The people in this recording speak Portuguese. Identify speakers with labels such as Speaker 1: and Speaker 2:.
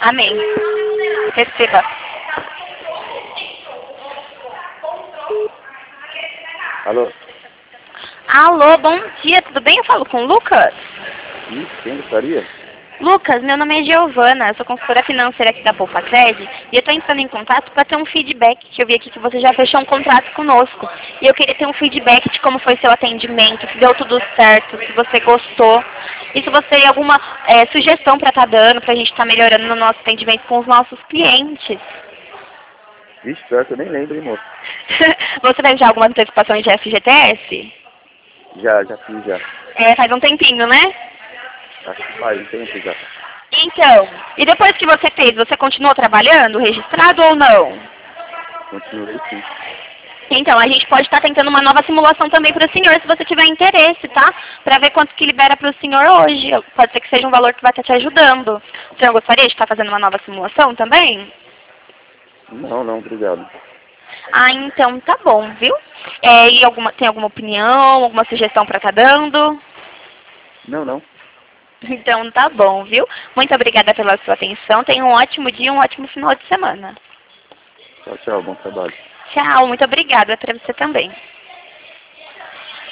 Speaker 1: Amém. Receba.
Speaker 2: Alô?
Speaker 1: Alô, bom dia, tudo bem? Eu falo com o Lucas?
Speaker 2: Ih, quem gostaria?
Speaker 1: Lucas, meu nome é Giovana, eu sou consultora financeira aqui da Poupa Cred e eu estou entrando em contato para ter um feedback, que eu vi aqui que você já fechou um contrato conosco. E eu queria ter um feedback de como foi seu atendimento, se deu tudo certo, se você gostou. E se você tem alguma sugestão para estar dando, para a gente estar melhorando no nosso atendimento com os nossos clientes.
Speaker 2: Vixe, pior que eu nem lembro, hein, moço?
Speaker 1: Você fez já algumas antecipações de FGTS?
Speaker 2: Já fiz já.
Speaker 1: Faz um tempinho, né?
Speaker 2: Acho que faz um tempo já.
Speaker 1: Então, e depois que você fez, você continuou trabalhando, registrado ou não?
Speaker 2: Continuei sim.
Speaker 1: Então, a gente pode estar tentando uma nova simulação também para o senhor, se você tiver interesse, tá? Para ver quanto que libera para o senhor hoje. Pode ser que seja um valor que vai estar te ajudando. O senhor gostaria de estar fazendo uma nova simulação também?
Speaker 2: Não, obrigado.
Speaker 1: Ah, então tá bom, viu? E tem alguma opinião, alguma sugestão para estar dando?
Speaker 2: Não.
Speaker 1: Então tá bom, viu? Muito obrigada pela sua atenção. Tenha um ótimo dia, um ótimo final de semana.
Speaker 2: Tchau, bom trabalho.
Speaker 1: Tchau, muito obrigada para você também.